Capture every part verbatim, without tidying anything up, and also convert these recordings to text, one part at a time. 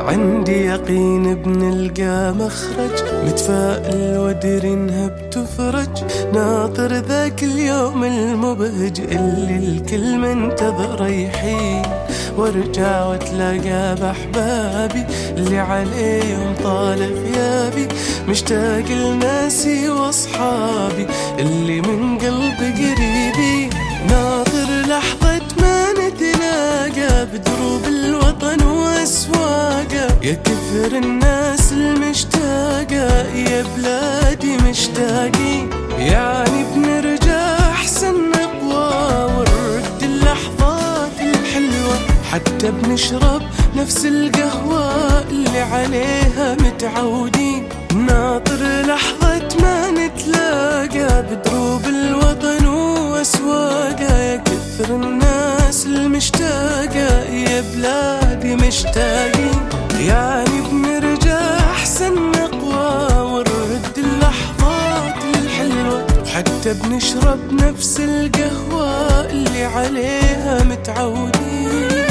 عندي يقين بنلقى مخرج، متفائل وادري انها بتفرج، ناطر ذاك اليوم المبهج اللي الكل منتظر يحين، وارجع واتلاقى باحبابي اللي عليهم طال غيابي، مشتاق لناسي واصحابي اللي من قلبي قريبي، ناطر لحظة ما نتلاقى بدروب الوطن واسواقه، يا كثر الناس المشتاقة يا بلادي مشتاقين، يعني بنرجع احسن نقوى ونرد اللحظات الحلوة، حتى بنشرب نفس القهوة اللي عليها متعودين، ناطر لحظة ما نتلاقى بدروب الوطن واسواقه، يا كثر الناس المشتاقة يا بلادي مشتاقين، يعني بنرجع احسن نقوى ونرد اللحظات الحلوة، حتى بنشرب نفس القهوة اللي عليها متعودين.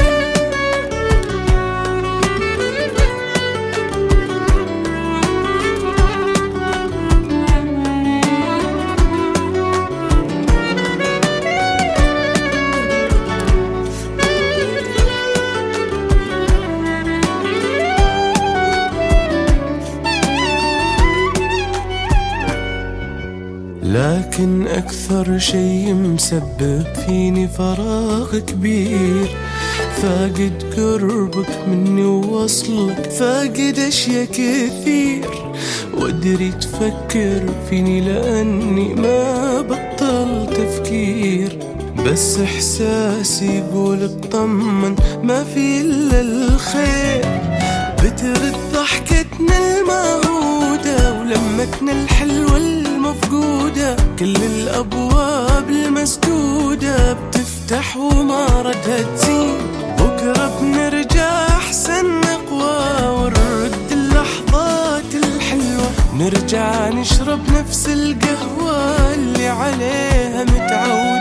لكن أكثر شي مسبب فيني فراغ كبير، فاقد قربك مني ووصلك، فاقد أشياء كثير، وادري تفكر فيني لأني ما بطل تفكير، بس إحساسي يقول اطمن ما في إلا الخير، بترد ضحكتنا المعهودة ولمتنا الحلوة المفقودة، كل الأبواب المسدودة بتفتح وما ردها تزين، بكرة بنرجع أحسن نقوى ونرد اللحظات الحلوة، نرجع نشرب نفس القهوة اللي عليها متعودة.